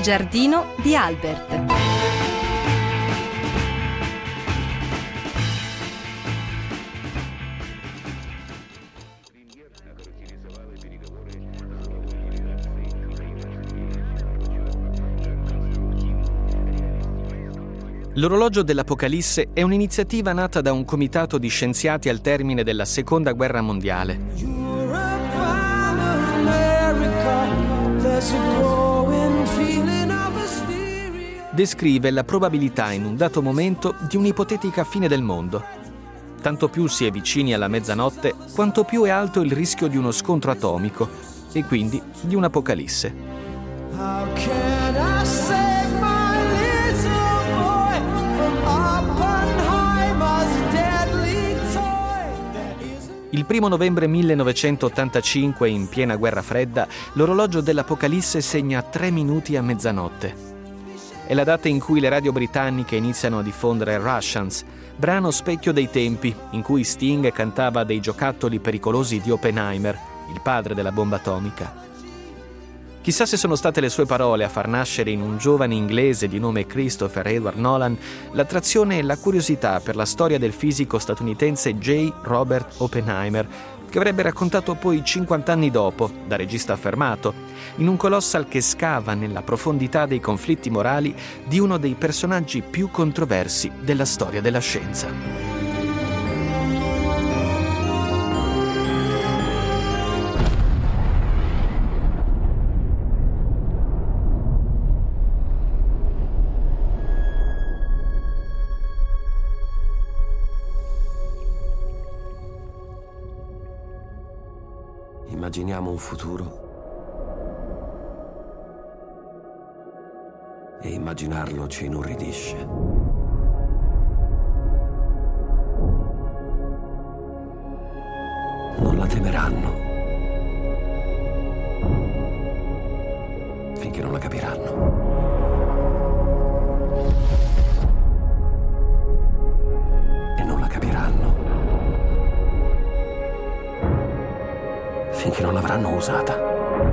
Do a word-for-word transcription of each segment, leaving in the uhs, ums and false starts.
giardino di Albert. L'orologio dell'Apocalisse è un'iniziativa nata da un comitato di scienziati al termine della Seconda Guerra Mondiale. Descrive la probabilità in un dato momento di un'ipotetica fine del mondo. Tanto più si è vicini alla mezzanotte, quanto più è alto il rischio di uno scontro atomico e quindi di un'apocalisse. Il primo novembre millenovecentottantacinque, in piena guerra fredda, l'orologio dell'Apocalisse segna tre minuti a mezzanotte. È la data in cui le radio britanniche iniziano a diffondere Russians, brano specchio dei tempi, in cui Sting cantava dei giocattoli pericolosi di Oppenheimer, il padre della bomba atomica. Chissà se sono state le sue parole a far nascere in un giovane inglese di nome Christopher Edward Nolan l'attrazione e la curiosità per la storia del fisico statunitense J. Robert Oppenheimer, che avrebbe raccontato poi cinquant'anni dopo, da regista affermato, in un colossal che scava nella profondità dei conflitti morali di uno dei personaggi più controversi della storia della scienza. Immaginiamo un futuro e immaginarlo ci inorridisce. Non la temeranno finché non la capiranno. E non la capiranno finché non l'avranno usata.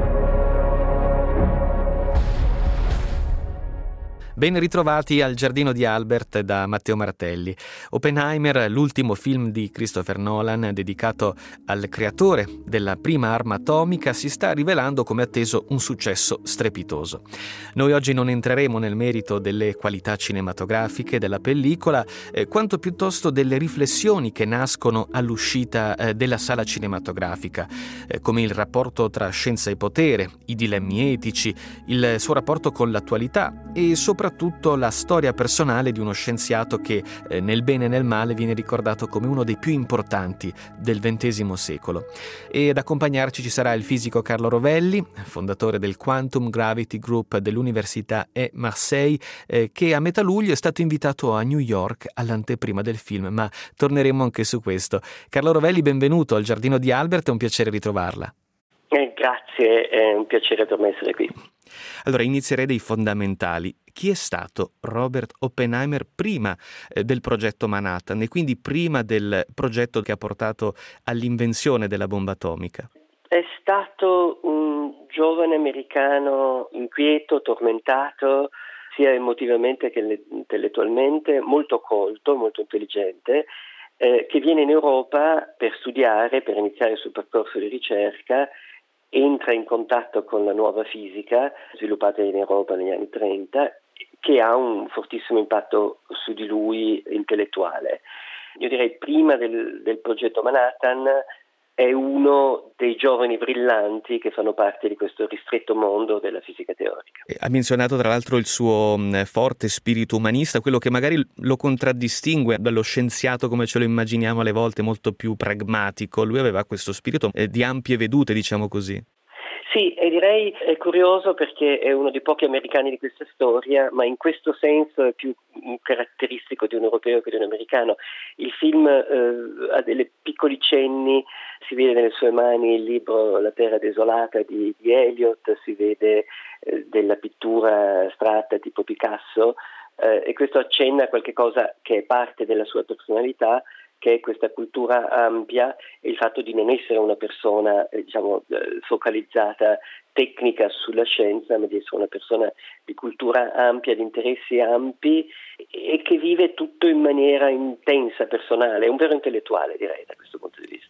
Ben ritrovati al Giardino di Albert da Matteo Martelli. Oppenheimer, l'ultimo film di Christopher Nolan dedicato al creatore della prima arma atomica, si sta rivelando come atteso un successo strepitoso. Noi oggi non entreremo nel merito delle qualità cinematografiche della pellicola, eh, quanto piuttosto delle riflessioni che nascono all'uscita eh, della sala cinematografica, eh, come il rapporto tra scienza e potere, i dilemmi etici, il suo rapporto con l'attualità e soprattutto Soprattutto la storia personale di uno scienziato che eh, nel bene e nel male viene ricordato come uno dei più importanti del ventesimo secolo. E ad accompagnarci ci sarà il fisico Carlo Rovelli, fondatore del Quantum Gravity Group dell'Università E Marseille, eh, che a metà luglio è stato invitato a New York all'anteprima del film, ma torneremo anche su questo. Carlo Rovelli, benvenuto al Giardino di Albert, è un piacere ritrovarla. Eh, grazie, è un piacere per me essere qui. Allora, inizierei dai fondamentali. Chi è stato Robert Oppenheimer prima eh, del progetto Manhattan e quindi prima del progetto che ha portato all'invenzione della bomba atomica? È stato un giovane americano inquieto, tormentato, sia emotivamente che intellettualmente, molto colto, molto intelligente, eh, che viene in Europa per studiare, per iniziare il suo percorso di ricerca. Entra in contatto con la nuova fisica sviluppata in Europa negli anni trenta, che ha un fortissimo impatto su di lui intellettuale. Io direi prima del, del progetto Manhattan è uno dei giovani brillanti che fanno parte di questo ristretto mondo della fisica teorica. Ha menzionato tra l'altro il suo mh, forte spirito umanista, quello che magari lo contraddistingue dallo scienziato come ce lo immaginiamo alle volte, molto più pragmatico. Lui aveva questo spirito eh, di ampie vedute, diciamo così. Sì, e direi è curioso perché è uno dei pochi americani di questa storia, ma in questo senso è più caratteristico di un europeo che di un americano. Il film eh, ha delle piccoli cenni, si vede nelle sue mani il libro La terra desolata di, di Eliot, si vede eh, della pittura astratta tipo Picasso, eh, e questo accenna a qualche cosa che è parte della sua personalità, che è questa cultura ampia e il fatto di non essere una persona eh, diciamo eh, focalizzata tecnica sulla scienza, ma di essere una persona di cultura ampia, di interessi ampi e che vive tutto in maniera intensa, personale, è un vero intellettuale, direi, da questo punto di vista.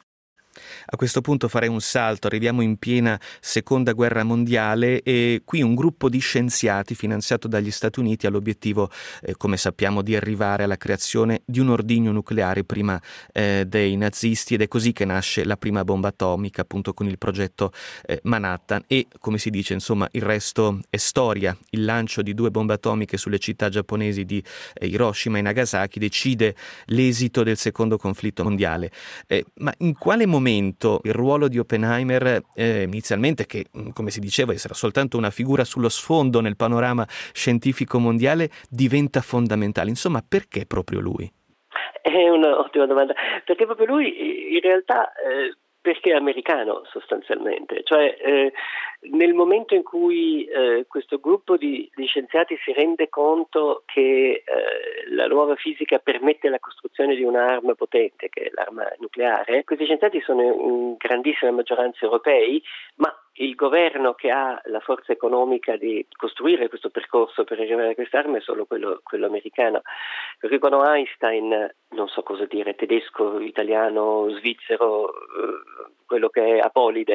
A questo punto farei un salto, arriviamo in piena seconda guerra mondiale e qui un gruppo di scienziati finanziato dagli Stati Uniti ha l'obiettivo, eh, come sappiamo, di arrivare alla creazione di un ordigno nucleare prima eh, dei nazisti, ed è così che nasce la prima bomba atomica, appunto con il progetto eh, Manhattan, e come si dice, insomma, il resto è storia. Il lancio di due bombe atomiche sulle città giapponesi di eh, Hiroshima e Nagasaki decide l'esito del secondo conflitto mondiale. Eh, ma in quale momento il ruolo di Oppenheimer, eh, inizialmente che, come si diceva, essere soltanto una figura sullo sfondo nel panorama scientifico mondiale, diventa fondamentale? Insomma, perché proprio lui? È un'ottima domanda, perché proprio lui in realtà eh, perché è americano sostanzialmente, cioè eh, nel momento in cui eh, questo gruppo di, di scienziati si rende conto che eh, la nuova fisica permette la costruzione di un'arma potente, che è l'arma nucleare, questi scienziati sono in grandissima maggioranza europei, ma il governo che ha la forza economica di costruire questo percorso per arrivare a quest'arma è solo quello, quello americano. Perché quando Einstein, non so cosa dire, tedesco, italiano, svizzero, eh, quello che è Apolide,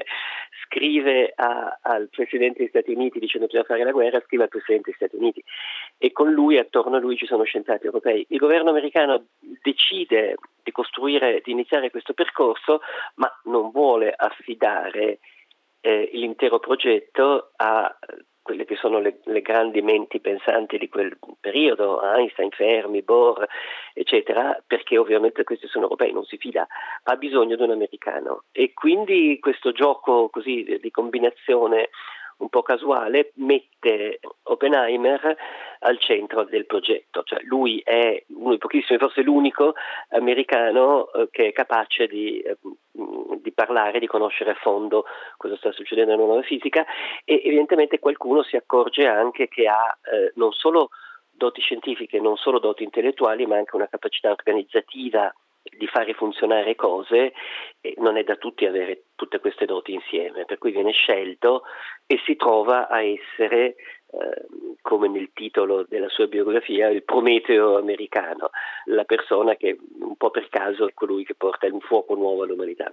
scrive a, al Presidente degli Stati Uniti dicendo che bisogna fare la guerra, scrive al Presidente degli Stati Uniti e con lui, attorno a lui, ci sono scienziati europei. Il governo americano decide di costruire, di iniziare questo percorso, ma non vuole affidare eh, l'intero progetto a quelle che sono le, le grandi menti pensanti di quel periodo, Einstein, Fermi, Bohr, eccetera, perché ovviamente questi sono europei, non si fida, ha bisogno di un americano. E quindi questo gioco così di combinazione un po' casuale mette Oppenheimer al centro del progetto, cioè lui è uno dei pochissimi, forse l'unico americano eh, che è capace di, eh, di parlare, di conoscere a fondo cosa sta succedendo nella nuova fisica, e evidentemente qualcuno si accorge anche che ha eh, non solo doti scientifiche, non solo doti intellettuali, ma anche una capacità organizzativa di fare funzionare cose, e non è da tutti avere tutte queste doti insieme, per cui viene scelto e si trova a essere, eh, come nel titolo della sua biografia, il Prometeo americano, la persona che un po' per caso è colui che porta un fuoco nuovo all'umanità.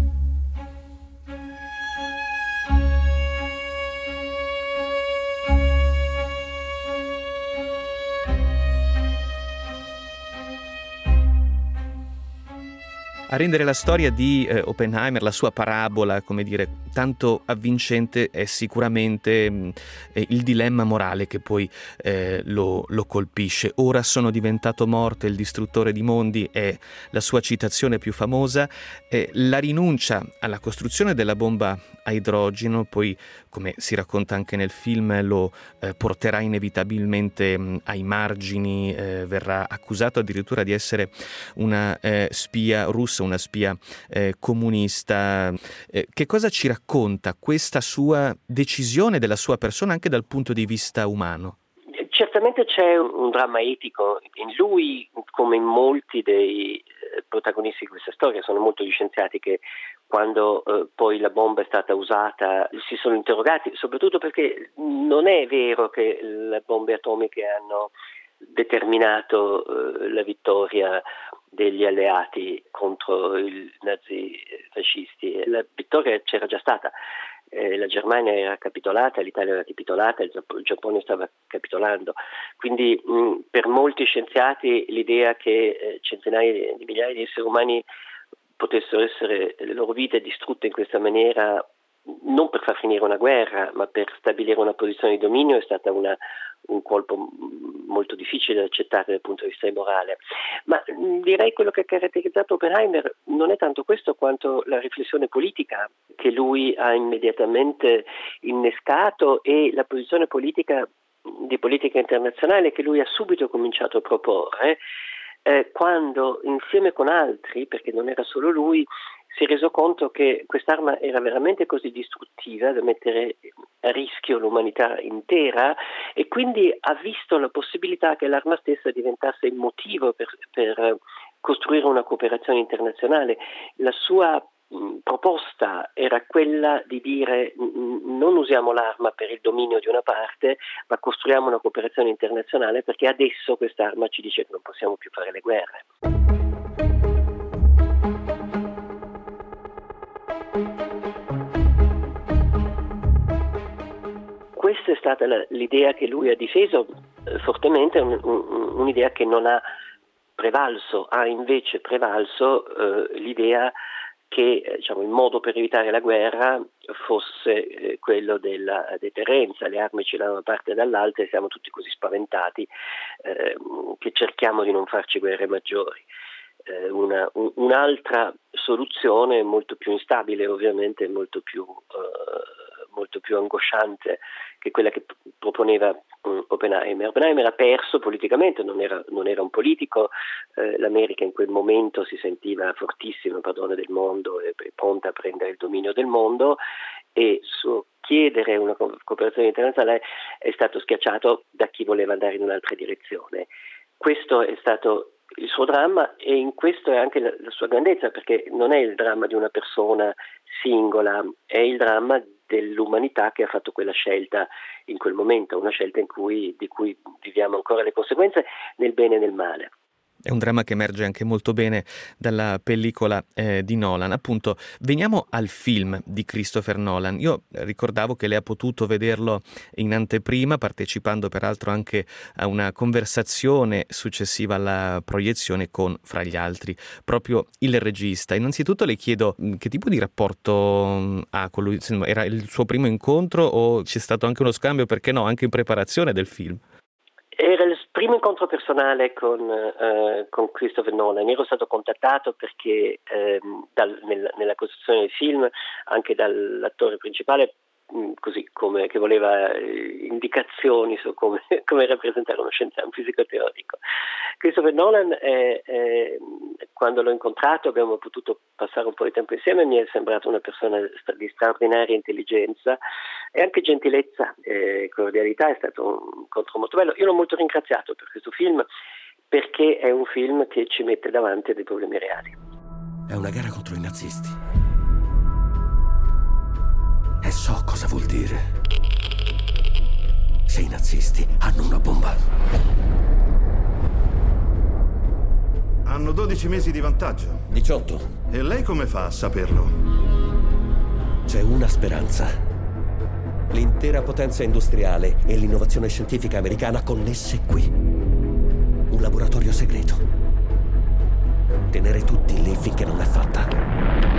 A rendere la storia di eh, Oppenheimer, la sua parabola, come dire, tanto avvincente è sicuramente mh, il dilemma morale che poi eh, lo, lo colpisce. Ora sono diventato morte, il distruttore di mondi è la sua citazione più famosa. Eh, la rinuncia alla costruzione della bomba a idrogeno, poi, come si racconta anche nel film, lo eh, porterà inevitabilmente mh, ai margini, eh, verrà accusato addirittura di essere una eh, spia russa, una spia eh, comunista. Eh, che cosa ci racconta questa sua decisione della sua persona anche dal punto di vista umano? Certamente c'è un, un dramma etico in lui, come in molti dei eh, protagonisti di questa storia. Sono molto gli scienziati che quando eh, poi la bomba è stata usata si sono interrogati, soprattutto perché non è vero che le bombe atomiche hanno determinato eh, la vittoria degli alleati contro i nazifascisti. La vittoria c'era già stata, eh, la Germania era capitolata, l'Italia era capitolata, il, Giapp- il Giappone stava capitolando, quindi mh, per molti scienziati l'idea che eh, centinaia di migliaia di esseri umani potessero essere le loro vite distrutte in questa maniera, non per far finire una guerra, ma per stabilire una posizione di dominio, è stata una, un colpo molto difficile da accettare dal punto di vista morale. Ma direi quello che ha caratterizzato Oppenheimer non è tanto questo quanto la riflessione politica che lui ha immediatamente innescato e la posizione politica di politica internazionale che lui ha subito cominciato a proporre, eh, quando insieme con altri, perché non era solo lui, si è reso conto che quest'arma era veramente così distruttiva da mettere a rischio l'umanità intera, e quindi ha visto la possibilità che l'arma stessa diventasse il motivo per, per costruire una cooperazione internazionale. La sua mh, proposta era quella di dire mh, non usiamo l'arma per il dominio di una parte, ma costruiamo una cooperazione internazionale, perché adesso quest'arma ci dice che non possiamo più fare le guerre. Questa è stata la, l'idea che lui ha difeso eh, fortemente, un, un, un'idea che non ha prevalso, ha invece prevalso eh, l'idea che eh, diciamo, il modo per evitare la guerra fosse eh, quello della deterrenza, le armi ce l'hanno da una parte e dall'altra e siamo tutti così spaventati eh, che cerchiamo di non farci guerre maggiori. Eh, una, un, un'altra soluzione molto più instabile, ovviamente molto più eh, molto più angosciante che quella che proponeva um, Oppenheimer. Oppenheimer ha perso politicamente, non era, non era un politico, eh, l'America in quel momento si sentiva fortissima, padrone del mondo e, e pronta a prendere il dominio del mondo, e su chiedere una co- cooperazione internazionale è stato schiacciato da chi voleva andare in un'altra direzione. Questo è stato il suo dramma, e in questo è anche la, la sua grandezza, perché non è il dramma di una persona singola, è il dramma dell'umanità che ha fatto quella scelta in quel momento, una scelta in cui, di cui viviamo ancora le conseguenze nel bene e nel male. È un dramma che emerge anche molto bene dalla pellicola eh, di Nolan. Appunto, veniamo al film di Christopher Nolan. Io ricordavo che lei ha potuto vederlo in anteprima, partecipando peraltro anche a una conversazione successiva alla proiezione con, fra gli altri, proprio il regista. Innanzitutto le chiedo che tipo di rapporto ha con lui. Era il suo primo incontro o c'è stato anche uno scambio, perché no, anche in preparazione del film? Era il primo incontro personale con, uh, con Christopher Nolan. Ero stato contattato perché ehm, dal, nel, nella costruzione del film, anche dall'attore principale, mh, così come che voleva eh, indicazioni su come, come rappresentare uno scienziato, un fisico teorico. Christopher Nolan, è, è, quando l'ho incontrato, abbiamo potuto passare un po' di tempo insieme, mi è sembrato una persona di straordinaria intelligenza e anche gentilezza e cordialità. È stato un incontro molto bello. Io l'ho molto ringraziato per questo film, perché è un film che ci mette davanti a dei problemi reali. È una gara contro i nazisti. E so cosa vuol dire. Se i nazisti hanno una bomba. Hanno dodici mesi di vantaggio. diciotto. E lei come fa a saperlo? C'è una speranza. L'intera potenza industriale e l'innovazione scientifica americana connesse qui. Un laboratorio segreto. Tenere tutti lì finché non è fatta.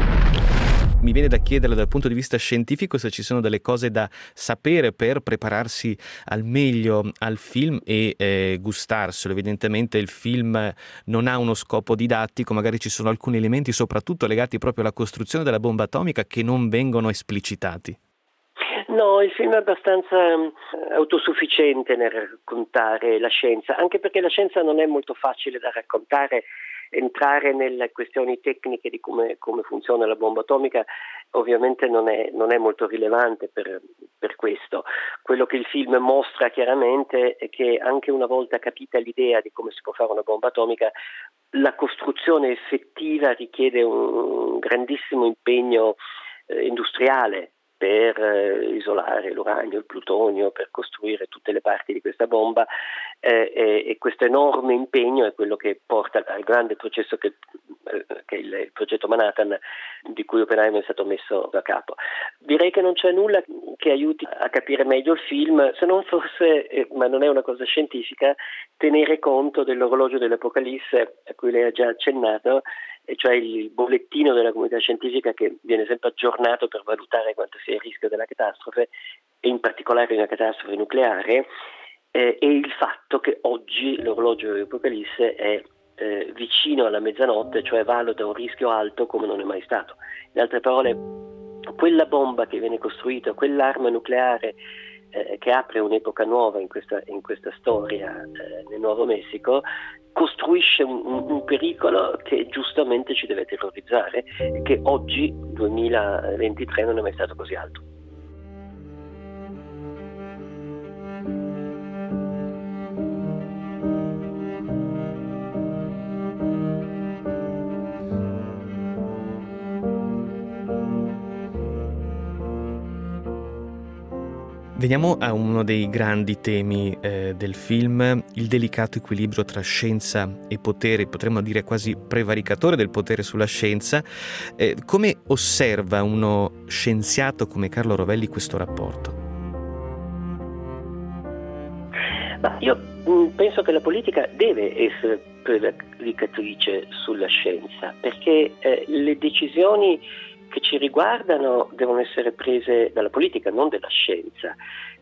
Mi viene da chiederle dal punto di vista scientifico se ci sono delle cose da sapere per prepararsi al meglio al film e eh, gustarselo. Evidentemente il film non ha uno scopo didattico, magari ci sono alcuni elementi soprattutto legati proprio alla costruzione della bomba atomica che non vengono esplicitati. No, il film è abbastanza autosufficiente nel raccontare la scienza, anche perché la scienza non è molto facile da raccontare. Entrare nelle questioni tecniche di come, come funziona la bomba atomica ovviamente non è, non è molto rilevante per, per questo. Quello che il film mostra chiaramente è che anche una volta capita l'idea di come si può fare una bomba atomica, la costruzione effettiva richiede un grandissimo impegno eh, industriale per eh, isolare l'uranio, il plutonio, per costruire tutte le parti di questa bomba, eh, e, e questo enorme impegno è quello che porta al grande processo che, eh, che è il, il progetto Manhattan, di cui Oppenheimer è stato messo a capo. Direi che non c'è nulla che aiuti a capire meglio il film, se non forse, eh, ma non è una cosa scientifica, tenere conto dell'orologio dell'Apocalisse a cui lei ha già accennato, e cioè il bollettino della comunità scientifica che viene sempre aggiornato per valutare quanto sia il rischio della catastrofe, e in particolare di una catastrofe nucleare, eh, e il fatto che oggi l'orologio dell'Apocalisse è eh, vicino alla mezzanotte, cioè valuta un rischio alto come non è mai stato. In altre parole, quella bomba che viene costruita, quell'arma nucleare eh, che apre un'epoca nuova in questa, in questa storia eh, nel Nuovo Messico, costruisce un, un, un pericolo che giustamente ci deve terrorizzare e che oggi, duemilaventitré, non è mai stato così alto. Veniamo a uno dei grandi temi eh, del film, il delicato equilibrio tra scienza e potere, potremmo dire quasi prevaricatore del potere sulla scienza. Eh, come osserva uno scienziato come Carlo Rovelli questo rapporto? Ma io mh, penso che la politica deve essere prevaricatrice sulla scienza, perché eh, le decisioni che ci riguardano devono essere prese dalla politica, non dalla scienza,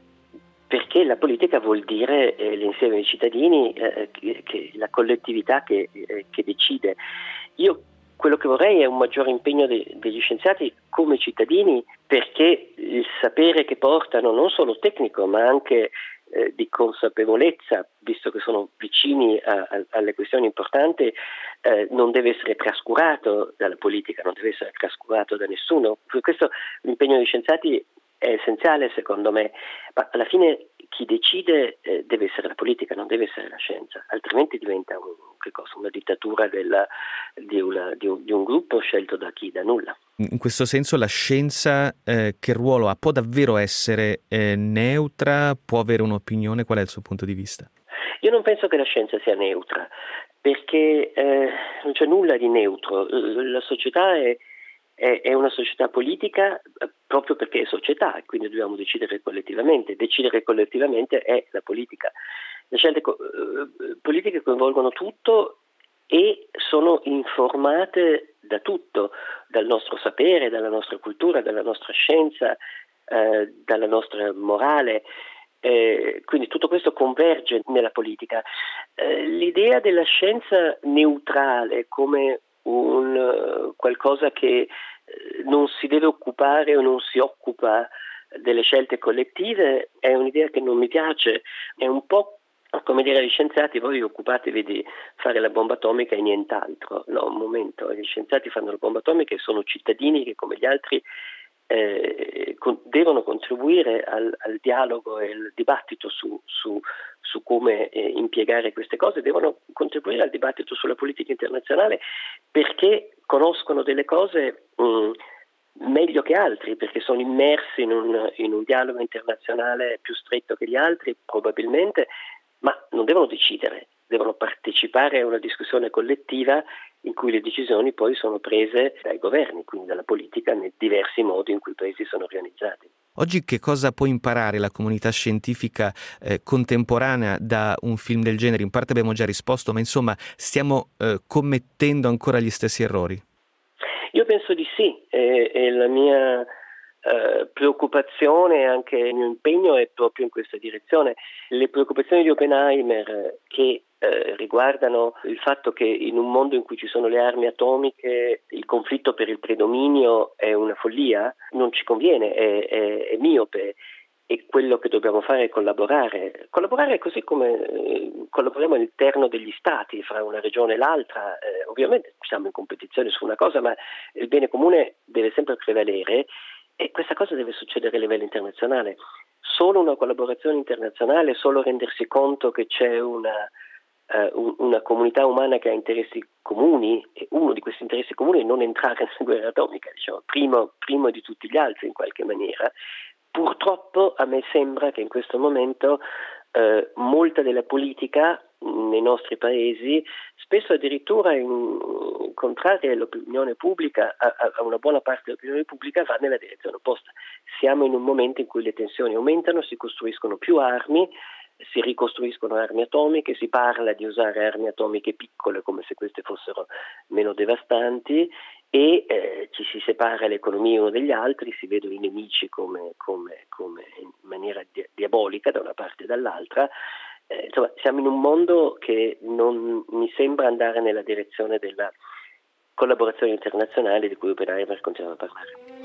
perché la politica vuol dire eh, l'insieme dei cittadini, eh, che, che la collettività che, eh, che decide. Io quello che vorrei è un maggiore impegno de- degli scienziati come cittadini, perché il sapere che portano, non solo tecnico ma anche eh, di consapevolezza, visto che sono vicini a, a, alle questioni importanti, eh, non deve essere trascurato dalla politica, non deve essere trascurato da nessuno. Per questo l'impegno degli scienziati è essenziale secondo me, ma alla fine chi decide eh, deve essere la politica, non deve essere la scienza, altrimenti diventa un, che cosa, una dittatura della, di, una, di, un, di un gruppo scelto da chi? Da nulla. In questo senso la scienza eh, che ruolo ha? Può davvero essere eh, neutra? Può avere un'opinione? Qual è il suo punto di vista? Io non penso che la scienza sia neutra, perché eh, non c'è nulla di neutro. La società è è una società politica proprio perché è società e quindi dobbiamo decidere collettivamente. Decidere collettivamente è la politica. Le scelte co- politiche coinvolgono tutto e sono informate da tutto, dal nostro sapere, dalla nostra cultura, dalla nostra scienza, eh, dalla nostra morale. Eh, quindi tutto questo converge nella politica. Eh, l'idea della scienza neutrale come un uh, qualcosa che uh, non si deve occupare o non si occupa delle scelte collettive è un'idea che non mi piace. È un po' come dire agli scienziati: voi occupatevi di fare la bomba atomica e nient'altro. No, un momento, gli scienziati fanno la bomba atomica e sono cittadini che come gli altri Eh, con, devono contribuire al, al dialogo e al dibattito su, su, su come eh, impiegare queste cose, devono contribuire al dibattito sulla politica internazionale perché conoscono delle cose mh, meglio che altri, perché sono immersi in un, in un dialogo internazionale più stretto che gli altri probabilmente, ma non devono decidere, devono partecipare a una discussione collettiva in cui le decisioni poi sono prese dai governi, quindi dalla politica, nei diversi modi in cui i paesi sono organizzati. Oggi che cosa può imparare la comunità scientifica eh, contemporanea da un film del genere? In parte abbiamo già risposto, ma insomma stiamo eh, commettendo ancora gli stessi errori? Io penso di sì, e, e la mia eh, preoccupazione e anche il mio impegno è proprio in questa direzione. Le preoccupazioni di Oppenheimer che Eh, riguardano il fatto che in un mondo in cui ci sono le armi atomiche il conflitto per il predominio è una follia, non ci conviene, è, è, è miope, e quello che dobbiamo fare è collaborare. Collaborare così come eh, collaboriamo all'interno degli stati, fra una regione e l'altra. Eh, ovviamente siamo in competizione su una cosa, ma il bene comune deve sempre prevalere e questa cosa deve succedere a livello internazionale. Solo una collaborazione internazionale, solo rendersi conto che c'è una Uh, una comunità umana che ha interessi comuni, e uno di questi interessi comuni è non entrare nella guerra atomica, diciamo, primo, primo di tutti gli altri in qualche maniera. Purtroppo a me sembra che in questo momento uh, molta della politica nei nostri paesi, spesso addirittura in, contraria all'opinione pubblica, a, a una buona parte dell'opinione pubblica, va nella direzione opposta. Siamo in un momento in cui le tensioni aumentano, si costruiscono più armi, si ricostruiscono armi atomiche, si parla di usare armi atomiche piccole come se queste fossero meno devastanti e eh, ci si separa le economie uno dagli altri, si vedono i nemici come, come, come in maniera di- diabolica da una parte e dall'altra. Eh, insomma, siamo in un mondo che non mi sembra andare nella direzione della collaborazione internazionale di cui Oppenheimer continua a parlare.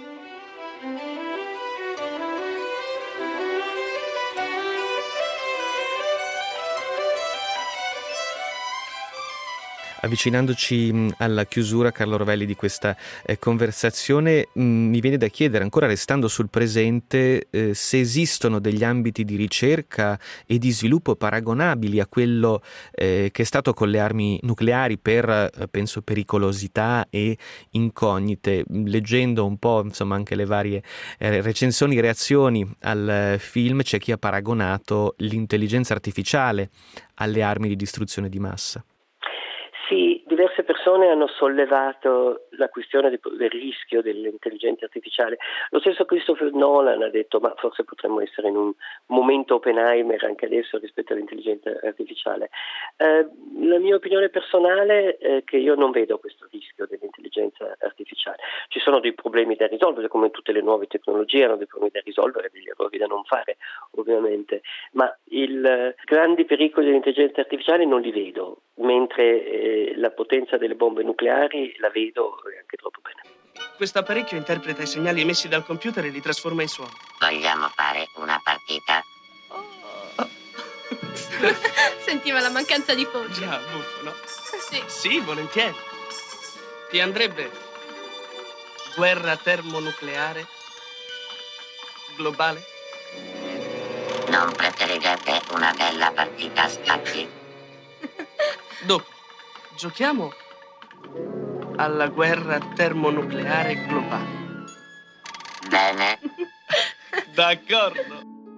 Avvicinandoci alla chiusura, Carlo Rovelli, di questa eh, conversazione, mh, mi viene da chiedere, ancora restando sul presente, eh, se esistono degli ambiti di ricerca e di sviluppo paragonabili a quello eh, che è stato con le armi nucleari per, eh, penso, pericolosità e incognite. Leggendo un po', insomma, anche le varie eh, recensioni, reazioni al eh, film, c'è chi ha paragonato l'intelligenza artificiale alle armi di distruzione di massa. Sì, diverse persone hanno sollevato la questione del rischio dell'intelligenza artificiale. Lo stesso Christopher Nolan ha detto: ma forse potremmo essere in un momento Oppenheimer anche adesso rispetto all'intelligenza artificiale. Eh, la mia opinione personale è che io non vedo questo rischio dell'intelligenza artificiale. Ci sono dei problemi da risolvere, come tutte le nuove tecnologie hanno dei problemi da risolvere, degli errori da non fare, ovviamente, ma i eh, grandi pericoli dell'intelligenza artificiale non li vedo, mentre eh, la potenza delle bombe nucleari la vedo anche troppo bene. Questo apparecchio interpreta i segnali emessi dal computer e li trasforma in suono. Vogliamo fare una partita? Oh. Sentiva la mancanza di voce. Già, buffo, no? Sì. Sì, volentieri. Ti andrebbe guerra termonucleare globale? Non preferirete una bella partita a scacchi? Dopo, giochiamo alla guerra termonucleare globale. Bene. D'accordo.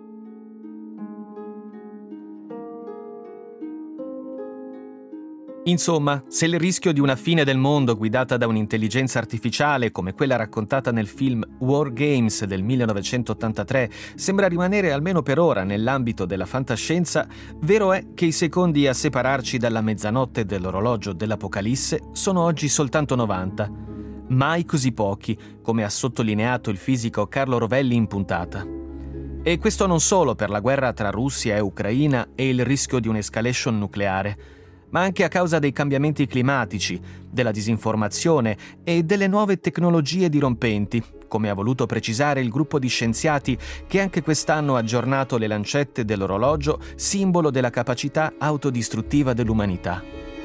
Insomma, se il rischio di una fine del mondo guidata da un'intelligenza artificiale come quella raccontata nel film War Games del millenovecentottantatré sembra rimanere almeno per ora nell'ambito della fantascienza, vero è che i secondi a separarci dalla mezzanotte dell'orologio dell'Apocalisse sono oggi soltanto novanta. Mai così pochi, come ha sottolineato il fisico Carlo Rovelli in puntata. E questo non solo per la guerra tra Russia e Ucraina e il rischio di un'escalation nucleare, ma anche a causa dei cambiamenti climatici, della disinformazione e delle nuove tecnologie dirompenti, come ha voluto precisare il gruppo di scienziati che anche quest'anno ha aggiornato le lancette dell'orologio, simbolo della capacità autodistruttiva dell'umanità.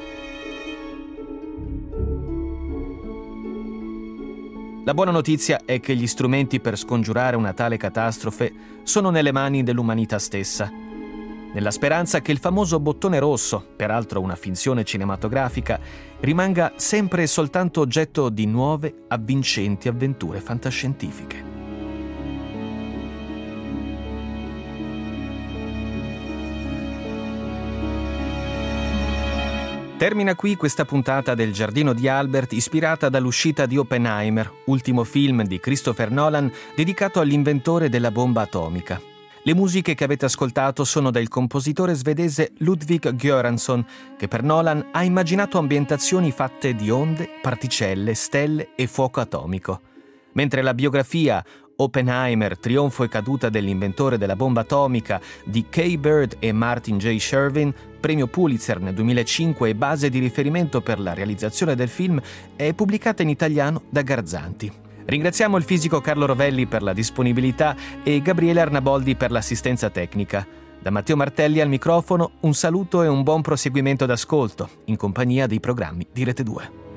La buona notizia è che gli strumenti per scongiurare una tale catastrofe sono nelle mani dell'umanità stessa, nella speranza che il famoso bottone rosso, peraltro una finzione cinematografica, rimanga sempre e soltanto oggetto di nuove, avvincenti avventure fantascientifiche. Termina qui questa puntata del Giardino di Albert ispirata dall'uscita di Oppenheimer, ultimo film di Christopher Nolan dedicato all'inventore della bomba atomica. Le musiche che avete ascoltato sono del compositore svedese Ludwig Göransson, che per Nolan ha immaginato ambientazioni fatte di onde, particelle, stelle e fuoco atomico. Mentre la biografia Oppenheimer, trionfo e caduta dell'inventore della bomba atomica di Kay Bird e Martin J. Shervin, premio Pulitzer nel duemilacinque e base di riferimento per la realizzazione del film, è pubblicata in italiano da Garzanti. Ringraziamo il fisico Carlo Rovelli per la disponibilità e Gabriele Arnaboldi per l'assistenza tecnica. Da Matteo Martelli al microfono, un saluto e un buon proseguimento d'ascolto, in compagnia dei programmi di Rete due.